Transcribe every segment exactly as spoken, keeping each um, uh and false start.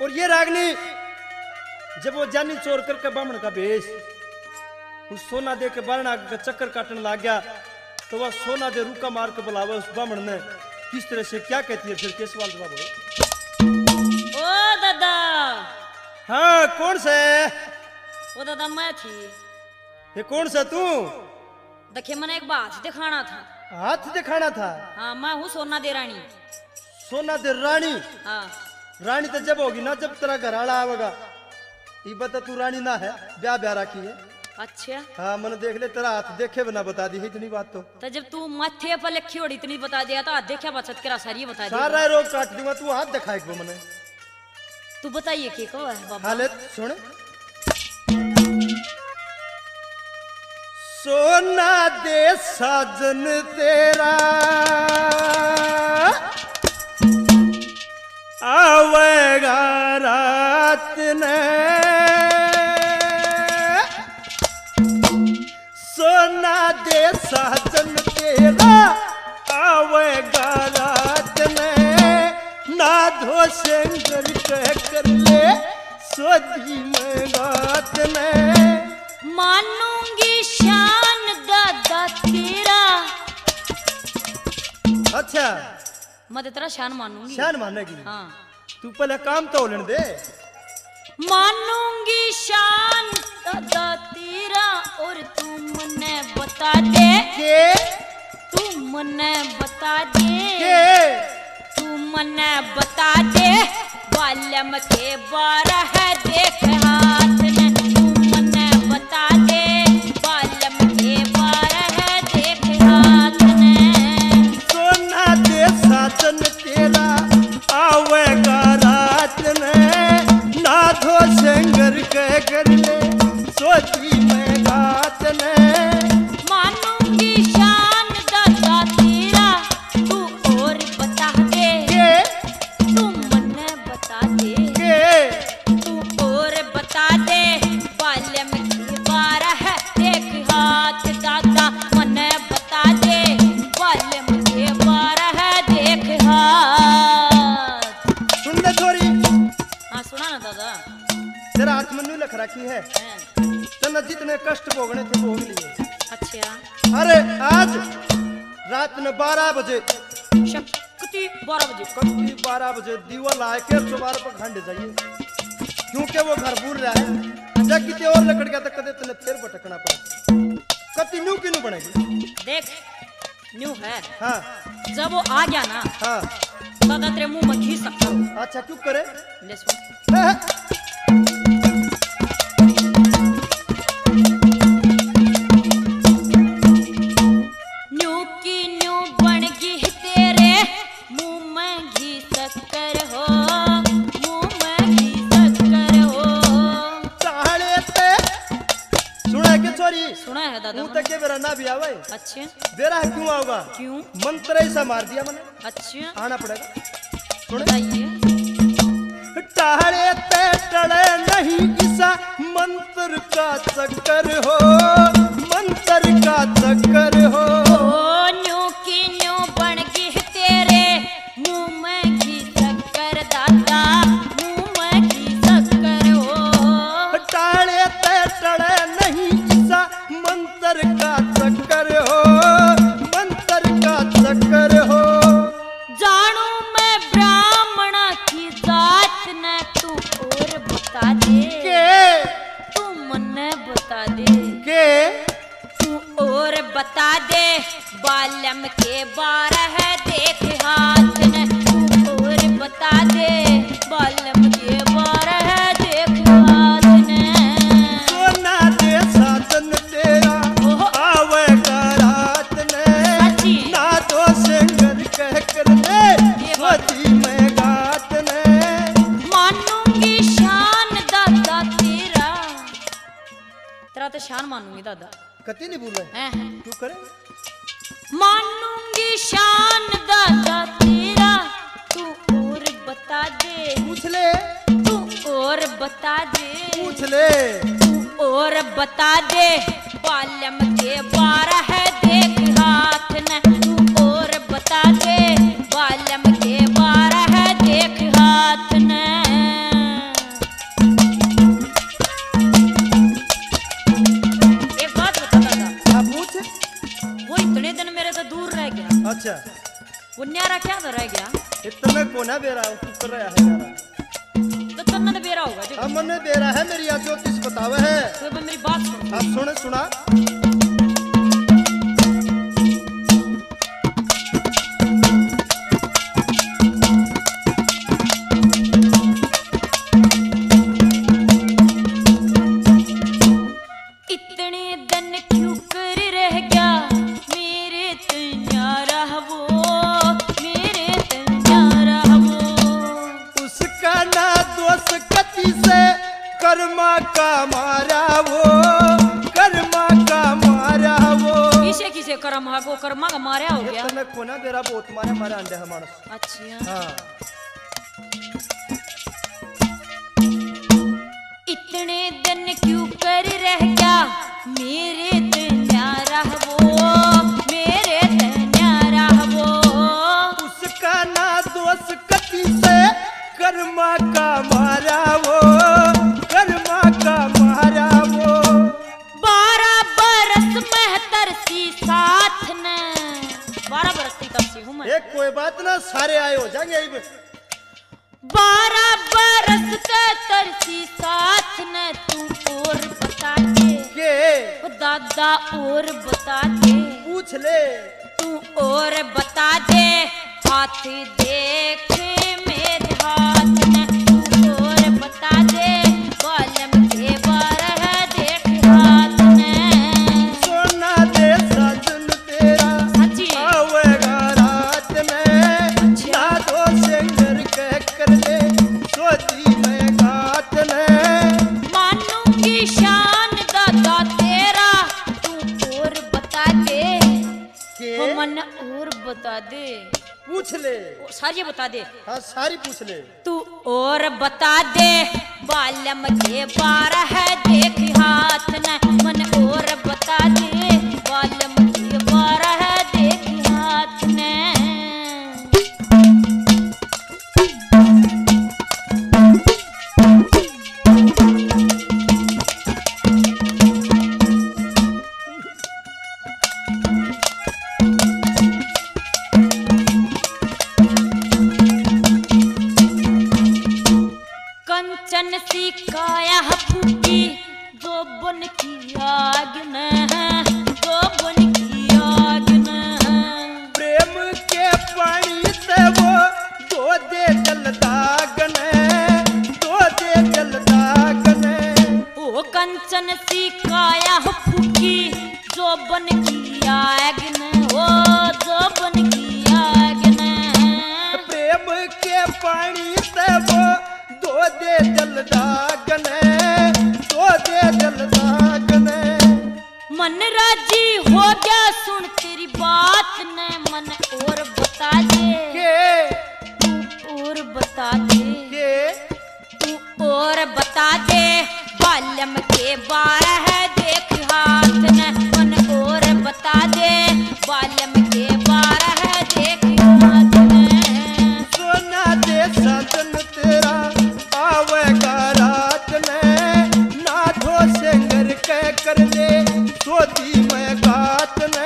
और ये रागनी जब वो जानी चोर करके बामण का भेष उस सोना दे के बारणा का चक्कर काटने लग गया तो वह सोना दे रूका मार के बुलावा उस बामण ने किस तरह से क्या कहती है फिर के सवाल जवाब हो। ओ दादा। हाँ कौन से? ओ दादा मैं थी। ये कौन सा तू? देखिए मैंने एक बात दिखाना था। हाथ दिखाना था? हाँ मैं हूँ सोना दे रानी। सोना दे रानी? हाँ रानी तो जब होगी ना जब तेरा घर आला आवेगा। ये बता तू रानी ना है ब्याह ब्याह रखी है। अच्छा हाँ मैंने देख ले तेरा हाथ देखे बिना बता दी है इतनी बात तो। तो जब तू माथे पर लिखी होड़ी इतनी बता दिया तो हाथ देखा बचत करा सारी बता दिया। सारा रोग काट दूंगा तू हाथ दिखा एक मैंने। तू बताइए की को है बाबा? हालत सुन। सोना दे साजन तेरा आवेगा रात ने सोना दे साजन तेरा आवेगा रात में ना धो सेंगर कह कर ले सोदी में गात में मानूंगी शान दादा तेरा। अच्छा मैं तेरा शान मानूंगी। शान मानेगी? हाँ तू पहले काम तो होने दे। मानूंगी शान दादा तेरा और तू मने बता दे के तू मने बता दे के तू मने बता दे बालम के बारह देख हाथ ने तू मने बता दे बालम के बारह देख हाथ ने सोना दे साजन तेरा आवेगा रात में ना धो सेंगर कह कर ले सोची में गात ने मानूंगी शान दादा तेरा तू और बता दे के तू मने बता दे के तू और बता दे बाल्यम की बारह देख हाथ दादा मने बता दे बाल्यम के बारह देख हाथ। सुन ले थोड़ी। हाँ सुना ना दादा। तेरा हाथ में लख रखी है हैं, तना जितने कष्ट भोगने थे भोग लिए। अच्छा अरे आज रात में बारह बजे शक्ति बारह बजे कभी बारह बजे दीवा लाए के सुबार पर खंड जाइए क्योंकि वो घर भूल रहा है जब कितने और लकड़ गया तो कदे तने फिर भटकना पड़ा कति न्यू किनू बनेगी। देख न्यू है। हाँ जब वो आ गया ना हाँ दादा तेरे मुंह में घी सकता हूँ। अच्छा क्यों करे? ले सुन। हाँ, न्यू की न्यू बन गई तेरे मुंह में घी शक्कर हो मुंह में घी शक्कर हो। ताले पे सुना के चोरी सुना है दादा तू तक के बेरा ना भी आवे। अच्छा बेरा क्यों आओगा? क्यों? मंत्र ऐसा मार दिया मैंने अच्छा आना पड़ेगा। सुन बताइए। टाले पे टले नहीं ईसा मंत्र का चक्कर हो मंत्र का चक्कर हो। ओ न्यू की न्यू बन गई तेरे मुंह में घी शक्कर दादा मुंह में घी शक्कर हो। टाले पे टले नहीं ईसा मंत्र का चक्कर हो मंत्र का चक्कर हो। जानू मैं ब्राह्मण की जात ने तू और बता दे के तू मने बता दे के तू और बता दे बालम के बारह देख हाथ ने तू और बता दे बालम के बारह देख हाथ ने। सोना दे साजन तेरा ओहो। आवेगा रात ने सच्ची? ना तो सेंगर कह कर ले ये बात- सोची में गात ने मानूंगी शान दादा तेरा तेरा तो शान मानूंगी दादा। कति नहीं बोल रहे हैं क्यों करे? मानूंगी शान दादा तेरा तू और बता दे पूछ ले तू और बता दे पूछ ले तू और बता दे बालम के बारह देख हाथ न तू और बता दे बालम के बारह देख हाथ न। कोना बेरा तू कर रहा है यारा तो तन्ना ने बेरा होगा जो अब मने बेरा है मेरी आज ज्योतिष बतावे है तो अब मेरी बात सुन अब सुन सुना कर्मा का मारा वो कर्मा का मारा वो किसे किसे कर्म हागो कर्मा का मारा हो गया तने कोना बेरा बहुत मारे मारे अंडे है मानस अच्छा हां इतने दिन क्यों कर रह गया मेरे तन्यारा वो मेरे तन्यारा वो उसका ना दोष कति से कर्मा का मारा वो कर्मा का मारा वो बारह बरस में तरसी साथ न बारह बरस की तरसी हूँ मैं एक कोई बात ना सारे आए हो जाएंगे अब बारह बरस के तरसी साथ न तू और बता दे के ओ दादा और बता दे पूछ ले तू और बता दे हाथ देख मेरे हाथ न तू और बता दे बालम के बारह देख हाथ न सोना दे साजन तेरा सच्ची आवेगा रात में ना दो सिंगर के कर ले सोती में गात ने मानूंगी शान दादा तेरा तू और बता दे के हो मन और बता दे पूछ ले सारी बता दे हाँ सारी पूछ ले तू और बता दे बालम के बारह देख हाथ न मन और बता दे बालम के बारह देख हाथ न कंचन सी काया फूकी जो बन की आग न जो बन की आग न प्रेम के पानी से वो दो दे जल दागन दो दे जल दागन ओ कंचन सी काया फूकी जो बन की आग न ओ जो बन की आग न प्रेम के पानी से वो दो दे जल दागन दो दे जल दागन मन राजी हो गया सुन तेरी बात न मन और बता दे के तू और बता दे के तू और बता दे बालम के बारह देख हाथ न मन और बता दे बालम के बारह देख हाथ न सोना दे साजन तेरा आवेगा रात में ना धो सिंगर के कर ले सोती में गात ने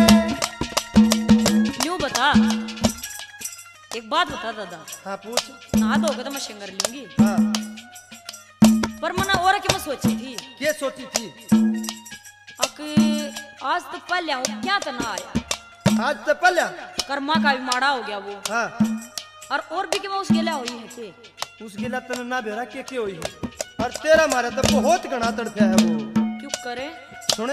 यूं बता एक बात बता दादा हाँ पूछ नहा धोके तो मैं शेंगर लूंगी हाँ पर मना और क्या मैं सोची थी क्या सोची थी अक आज तो पहले हूँ क्या तो ना आया आज तो पहले कर्मा का भी माड़ा हो गया वो हाँ और और भी क्या मैं उस गेला हुई है के उस गिला तने ना बेरा के के हुई है और तेरा मारे तो बहुत घना तड़फिया है वो क्यों करे सुने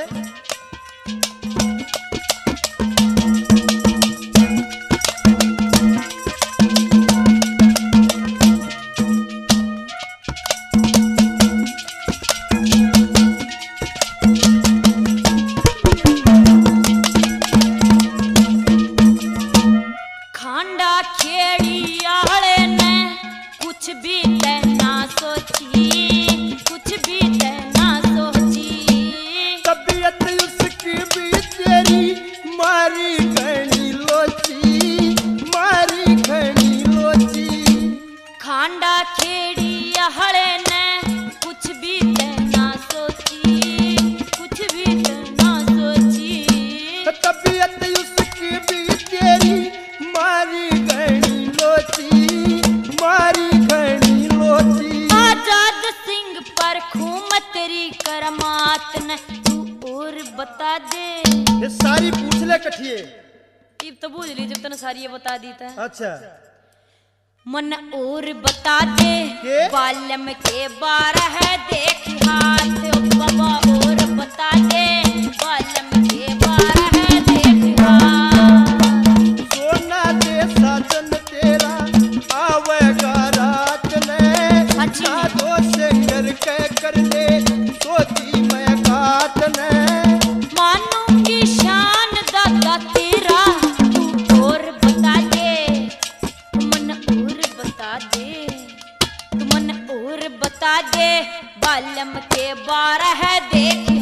खांडा खेड़ी आले ने कुछ भी कहना सोची कुछ भी कहना सोची तबीयत उसकी भी तेरी मारी घनी लोची मारी घनी लोची खांडा खेड़ी आले ने कुछ भी कहना सोची कुछ भी कहना सोची तबीयत उसकी भी तेरी मारी घनी लोची सारी पूछ ले कठिए। इब तो बुझ ली जब तने सारी ये बता दी था। अच्छा मन और बता दे के? बालम के बारह देख हाथ ओ बाबा और बता दे बालम के बारह देख हाथ। सोना दे साजन तेरा आवेगा रात ने अच्छी। साधो से करके कर ले सोती मैं काट ने। मानूंगी शान दादा तेरा तू और बता दे मन और बता दे तू मन और बता दे बालम के बारह देख